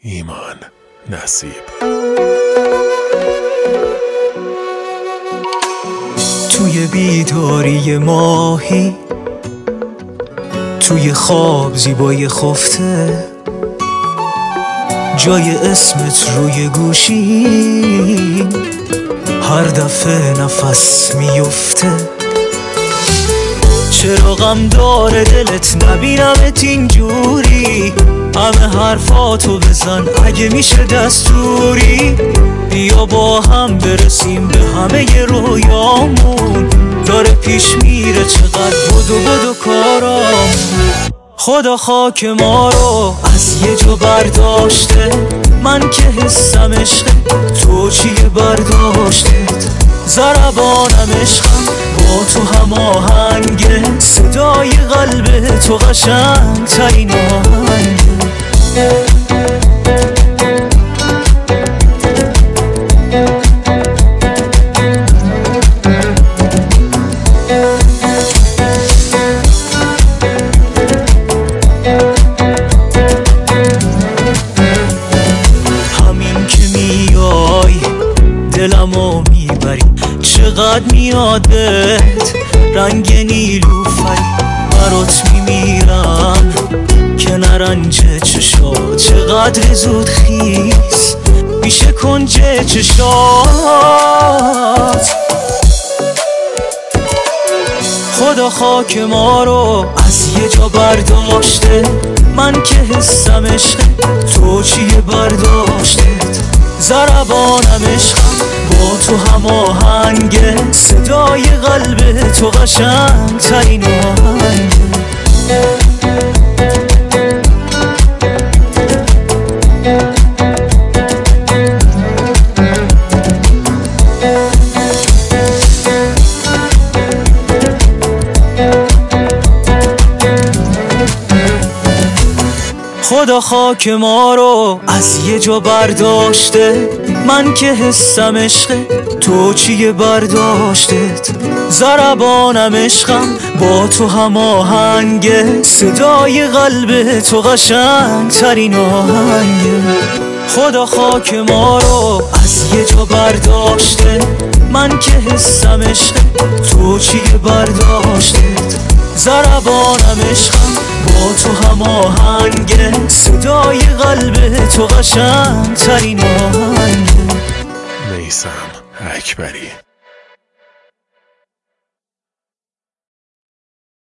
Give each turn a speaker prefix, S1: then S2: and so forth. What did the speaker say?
S1: ایمان نصیب.
S2: توی بیداری ماهی، توی خواب زیبای خفته، جای اسمت روی گوشی، هر دفعه نفس میفته. چرا غم داره دلت نبینمت اینجوری؟ همه حرفاتو بزن اگه میشه دستوری. بیا با هم برسیم به همه رویامون، داره پیش میره چقدر بدو کارام. خدا خاک ما رو از یه جا برداشته، من که حسم عشقه، تو چیه برداشتت؟ ضربانم عشقم با تو هماهنگه، صدای قلب تو قشنگ ترین آهنگه. همین که میای دلمو میبری، چقدر میادت رنگ نیلوفری. برات میمیرم که نرنجه چشات، چقدر زود خیس میشه کنج چشات. خدا خاک ما رو از یه جا برداشته، من که حسم عشقه، تو چیه برداشتت؟ ضربانم عشقم با تو هماهنگه، صدای قلب تو قشنگ ترین آهنگه. خدا خاک ما رو از یه جا برداشته، من که حسم عشقه، تو چیه برداشتت؟ ضربانم عشقم با تو هماهنگه، صدای قلب تو قشنگ ترین آهنگه. خدا خاک ما رو از یه جا برداشته، من که حسم عشقه، تو چیه برداشتت؟ ضربانم عشقم با تو هماهنگه، صدای قلب تو قشنگ ترین آهنگه.
S1: میثم اکبری.